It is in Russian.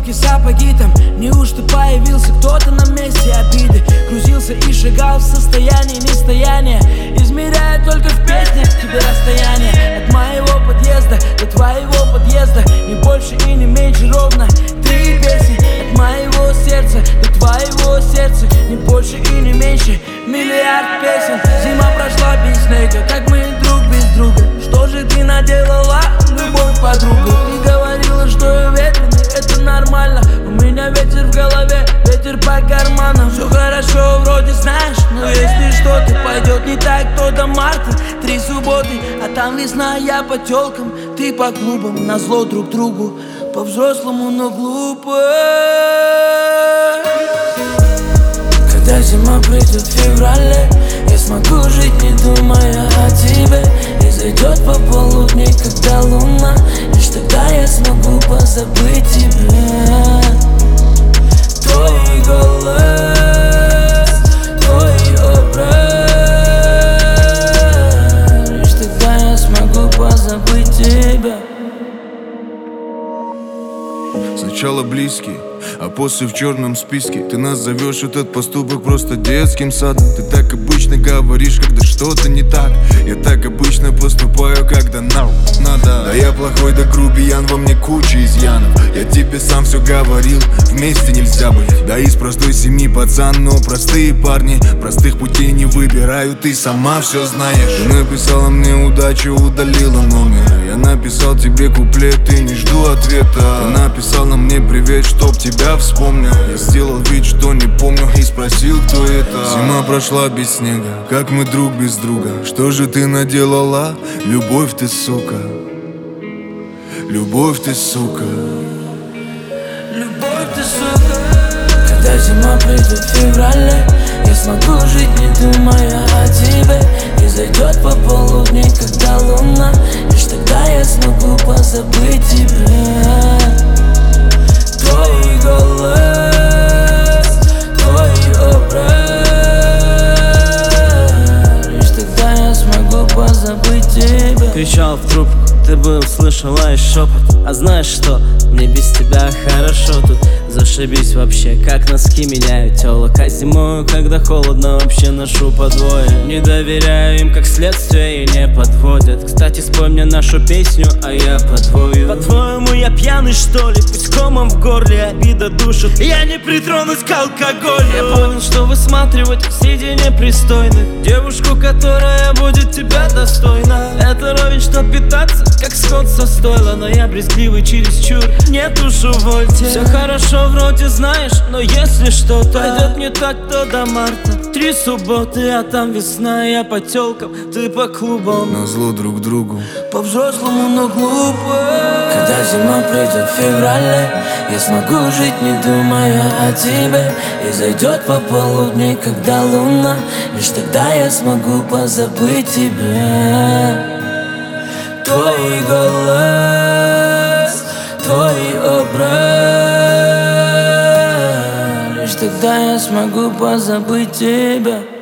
кроссовки, сапоги там. Неужто появился кто-то на месте обиды? Крутился и шагал в состоянии нестояния, измеряя только в песнях тебе расстояние. От моего подъезда до твоего подъезда не больше и не меньше, ровно 3 песни. От моего сердца до твоего сердца не больше и не меньше, миллиард песен. Зима прошла без снега, как мы друг без друга. Что же ты наделала, любовь, подруга? Ты говорила, что я ветреный, это нормально. У меня ветер в голове, ветер по карманам. Все хорошо, вроде знаешь, но если что-то пойдет не так, то до марта 3 субботы, а там весна, я по телкам, ты по клубам. Назло друг другу, по-взрослому, но глупо. Когда зима придет в феврале, я смогу жить, не думая о тебе. И зайдет пополудни, когда луна, лишь тогда я смогу позабыть тебя. Твой голос, твой образ, лишь тогда я смогу позабыть тебя. Сначала близкий, а после в черном списке. Ты назовешь этот поступок просто детским садом. Ты так обычно говоришь, когда что-то не так. Я так обычно поступаю, когда надо. Да я плохой, да грубиян, во мне куча изъянов. Я тебе сам все говорил, вместе нельзя быть. Да из простой семьи пацан, но простые парни простых путей не выбирают, ты сама все знаешь. Ты написала мне удачу, удалила номер. Я написал тебе куплет, ты не жду ответа. Ты написала мне привет, чтоб тебя вспомнил. Я сделал вид, что не помню, и спросил, кто это. Зима прошла без снега, как мы друг без друга. Что же ты наделала? Любовь ты, сука. Любовь ты, сука. Любовь ты, сука. Когда зима придет в феврале, я смогу жить, не думая о тебе. И зайдет пополудни, когда луна, лишь тогда я смогу позабыть тебя. Твой голос, твой образ, лишь тогда я смогу позабыть тебя. Кричал в трубку, ты бы услышала и шепот. А знаешь что, мне без тебя хорошо тут. Зашибись вообще, как носки меняют тёлок. А зимою, когда холодно, вообще ношу по двое. Не доверяю им, как следствие, и не подводят. Кстати, спой мне нашу песню, а я подвою. По-твоему, я пьяный, что ли? Пусть комом в горле обида душит, я не притронусь к алкоголю. Я понял, что высматривать среди непристойных девушку, которая будет тебя достойна. Это ровень, что питаться, как скот со стойла. Но я брезгливый чересчур, нет уж увольте. Все хорошо, вроде знаешь, но если что-то пойдет не так, то до марта 3 субботы, а там весна, я по телкам, ты по клубам. Назло друг другу, по-взрослому, но глупо. Когда зима придет в феврале, я смогу жить, не думая о тебе. И зайдет пополудни, когда луна, лишь тогда я смогу позабыть тебя. Твой голос, твой образ, лишь тогда я смогу позабыть тебя.